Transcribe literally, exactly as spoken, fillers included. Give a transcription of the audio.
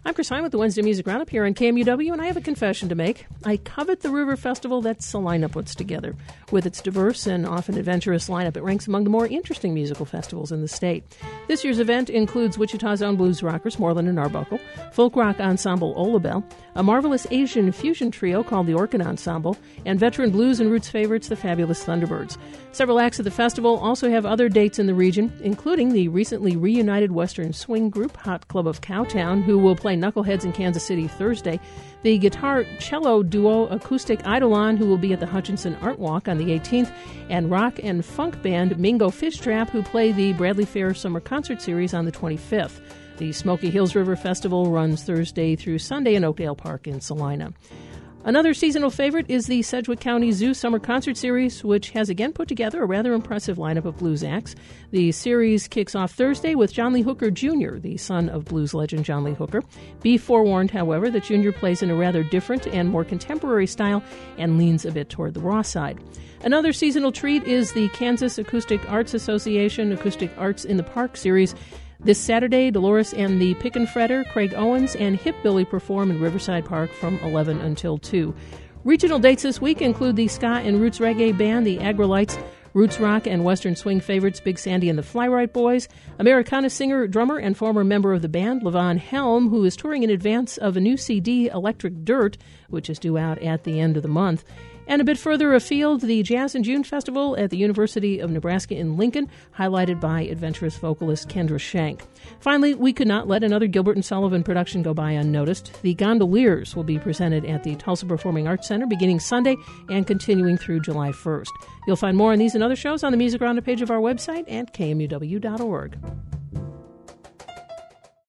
I'm Chris Hine with the Wednesday Music Roundup here on K M U W, and I have a confession to make. I covet the River Festival that Salina puts together. With its diverse and often adventurous lineup, it ranks among the more interesting musical festivals in the state. This year's event includes Wichita's own blues rockers, Moreland and Arbuckle, folk rock ensemble Olabelle, a marvelous Asian fusion trio called the Orchid Ensemble, and veteran blues and roots favorites, the Fabulous Thunderbirds. Several acts of the festival also have other dates in the region, including the recently reunited Western swing group Hot Club of Cowtown, who will play Knuckleheads in Kansas City Thursday, the guitar-cello duo Acoustic Eidolon, who will be at the Hutchinson Art Walk on the eighteenth, and rock and funk band Mingo Fish Trap, who play the Bradley Fair Summer Concert Series on the twenty-fifth. The Smoky Hills River Festival runs Thursday through Sunday in Oakdale Park in Salina. Another seasonal favorite is the Sedgwick County Zoo Summer Concert Series, which has again put together a rather impressive lineup of blues acts. The series kicks off Thursday with John Lee Hooker Junior, the son of blues legend John Lee Hooker. Be forewarned, however, that Junior plays in a rather different and more contemporary style and leans a bit toward the raw side. Another seasonal treat is the Kansas Acoustic Arts Association Acoustic Arts in the Park series. This Saturday, Dolores and the Pick and Fretter, Craig Owens, and Hip Billy perform in Riverside Park from eleven until two. Regional dates this week include the ska and roots reggae band, the Agrolites, roots rock and western swing favorites Big Sandy and the Flywright Boys, Americana singer, drummer, and former member of the band, Levon Helm, who is touring in advance of a new C D, Electric Dirt, which is due out at the end of the month. And a bit further afield, the Jazz in June Festival at the University of Nebraska in Lincoln, highlighted by adventurous vocalist Kendra Shank. Finally, we could not let another Gilbert and Sullivan production go by unnoticed. The Gondoliers will be presented at the Tulsa Performing Arts Center beginning Sunday and continuing through July first. You'll find more on these and other shows on the Music Roundup page of our website at K M U W dot org.